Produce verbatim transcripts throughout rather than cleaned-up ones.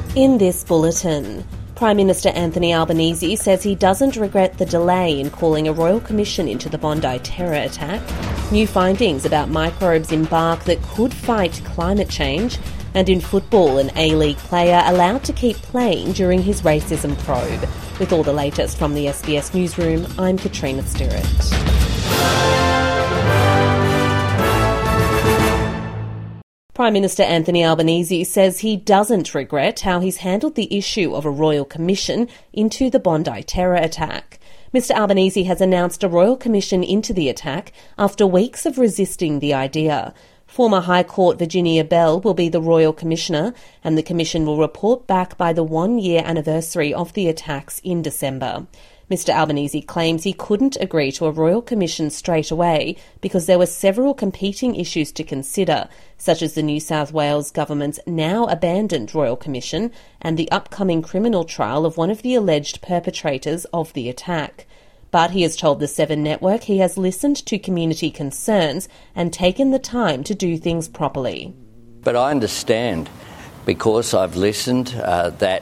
In this bulletin, Prime Minister Anthony Albanese says he doesn't regret the delay in calling a royal commission into the Bondi terror attack, new findings about microbes in bark that could fight climate change, and in football, an A-League player allowed to keep playing during his racism probe. With all the latest from the S B S Newsroom, I'm Katrina Stirrett. Prime Minister Anthony Albanese says he doesn't regret how he's handled the issue of a royal commission into the Bondi terror attack. Mister Albanese has announced a royal commission into the attack after weeks of resisting the idea. Former High Court Virginia Bell will be the royal commissioner, and the commission will report back by the one-year anniversary of the attacks in December. Mister Albanese claims he couldn't agree to a royal commission straight away because there were several competing issues to consider, such as the New South Wales government's now abandoned royal commission and the upcoming criminal trial of one of the alleged perpetrators of the attack. But he has told the Seven Network he has listened to community concerns and taken the time to do things properly. But I understand, because I've listened, uh, that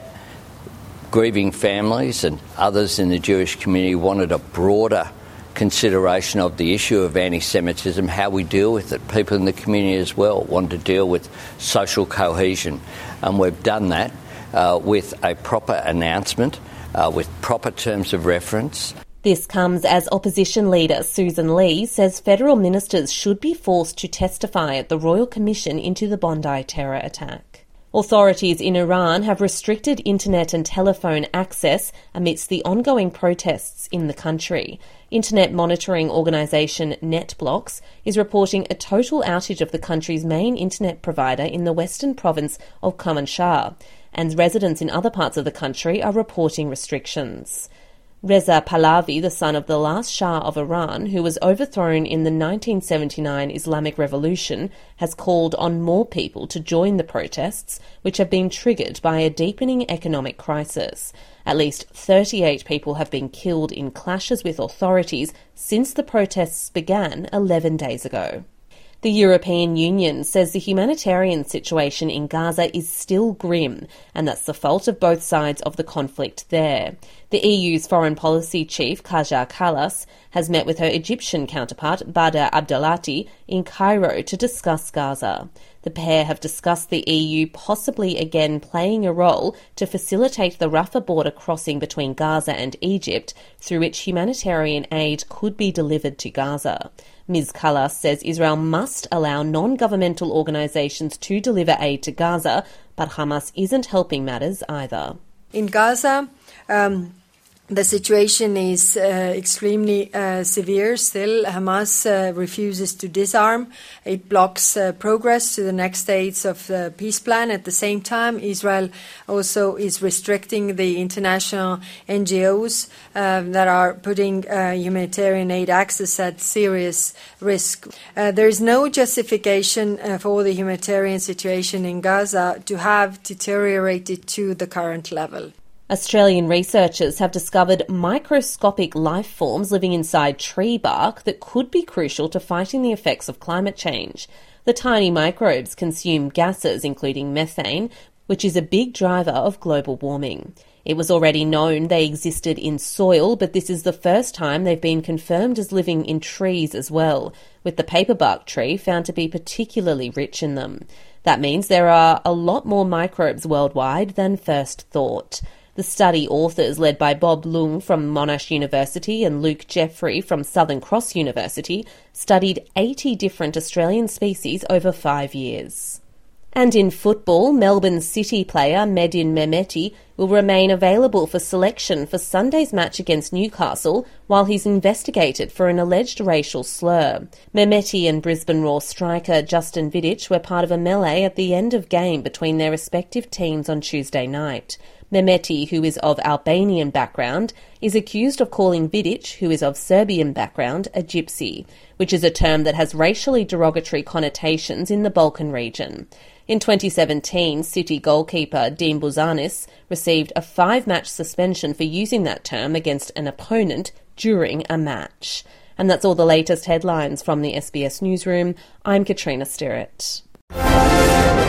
grieving families and others in the Jewish community wanted a broader consideration of the issue of anti-Semitism, how we deal with it. People in the community as well want to deal with social cohesion. And we've done that uh, with a proper announcement, uh, with proper terms of reference. This comes as opposition leader Susan Lee says federal ministers should be forced to testify at the Royal Commission into the Bondi terror attack. Authorities in Iran have restricted internet and telephone access amidst the ongoing protests in the country. Internet monitoring organisation NetBlocks is reporting a total outage of the country's main internet provider in the western province of Kermanshah, and residents in other parts of the country are reporting restrictions. Reza Pahlavi, the son of the last Shah of Iran, who was overthrown in the nineteen seventy-nine Islamic Revolution, has called on more people to join the protests, which have been triggered by a deepening economic crisis. At least thirty-eight people have been killed in clashes with authorities since the protests began eleven days ago. The European Union says the humanitarian situation in Gaza is still grim, and that's the fault of both sides of the conflict there. The E U's foreign policy chief, Kaja Kallas, has met with her Egyptian counterpart, Badr Abdelati, in Cairo to discuss Gaza. The pair have discussed the E U possibly again playing a role to facilitate the Rafah border crossing between Gaza and Egypt, through which humanitarian aid could be delivered to Gaza. Miz Kallas says Israel must allow non-governmental organisations to deliver aid to Gaza, but Hamas isn't helping matters either. In Gaza, um, the situation is uh, extremely uh, severe still. Hamas uh, refuses to disarm. It blocks uh, progress to the next stage of the peace plan. At the same time, Israel also is restricting the international N G Os uh, that are putting uh, humanitarian aid access at serious risk. Uh, there is no justification uh, for the humanitarian situation in Gaza to have deteriorated to the current level. Australian researchers have discovered microscopic life forms living inside tree bark that could be crucial to fighting the effects of climate change. The tiny microbes consume gases including methane, which is a big driver of global warming. It was already known they existed in soil, but this is the first time they've been confirmed as living in trees as well, with the paperbark tree found to be particularly rich in them. That means there are a lot more microbes worldwide than first thought. The study authors, led by Bob Lung from Monash University and Luke Jeffrey from Southern Cross University, studied eighty different Australian species over five years. And in football, Melbourne City player Medin Mehmeti will remain available for selection for Sunday's match against Newcastle while he's investigated for an alleged racial slur. Mehmeti and Brisbane Roar striker Justin Vidic were part of a melee at the end of game between their respective teams on Tuesday night. Mehmeti, who is of Albanian background, is accused of calling Vidic, who is of Serbian background, a gypsy, which is a term that has racially derogatory connotations in the Balkan region. In twenty seventeen, City goalkeeper Dean Bouzanis received a five-match suspension for using that term against an opponent during a match. And that's all the latest headlines from the S B S Newsroom. I'm Katrina Stirrett.